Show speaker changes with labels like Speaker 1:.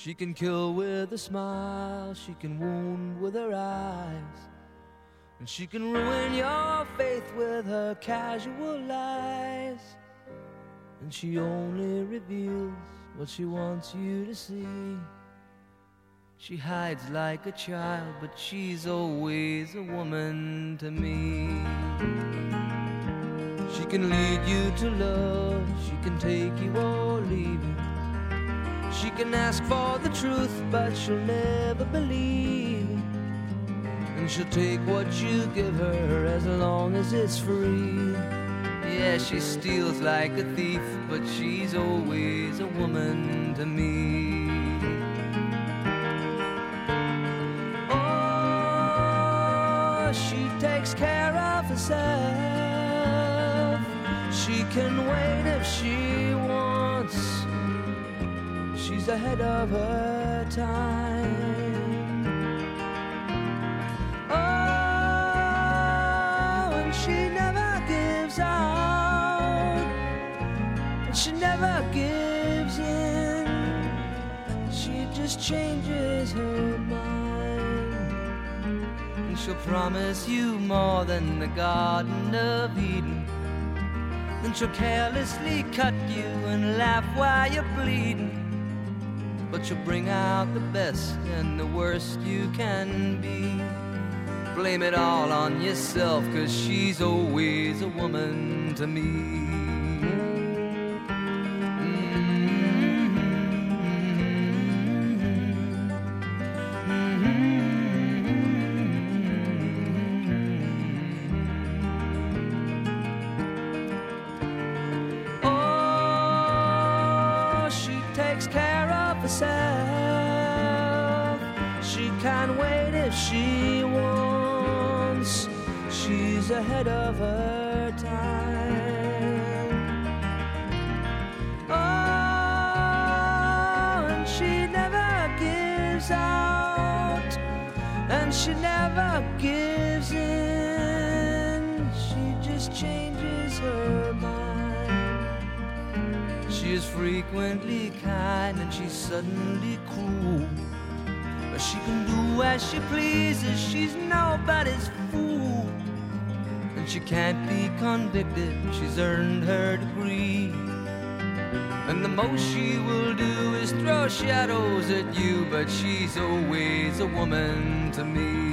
Speaker 1: She can kill with a smile, she can wound with her eyes, and she can ruin your faith with her casual lies. And she only reveals what she wants you to see. She hides like a child, but she's always a woman to me. She can lead you to love, she can take you or leave you. She can ask for the truth, but she'll never believe. And she'll take what you give her as long as it's free. Yeah, she steals like a thief, but she's always a woman to me. Oh, she takes care of herself. She can wait if she wants. She's ahead of her time. Oh, and she never gives out, and she never gives in. She just changes her mind, and she'll promise you more than the Garden of Eden. Then she'll carelessly cut you and laugh while you're bleeding. But you'll bring out the best and the worst you can be. Blame it all on yourself, 'cause she's always a woman to me. Oh, she takes care of herself. She can wait if she wants. She's ahead of her time. Oh, and she never gives out, and she never gives in. She just changes her mind. She is frequently kind and she's suddenly cruel. But she can do as she pleases, she's nobody's fool. And she can't be convicted, she's earned her degree. And the most she will do is throw shadows at you, but she's always a woman to me.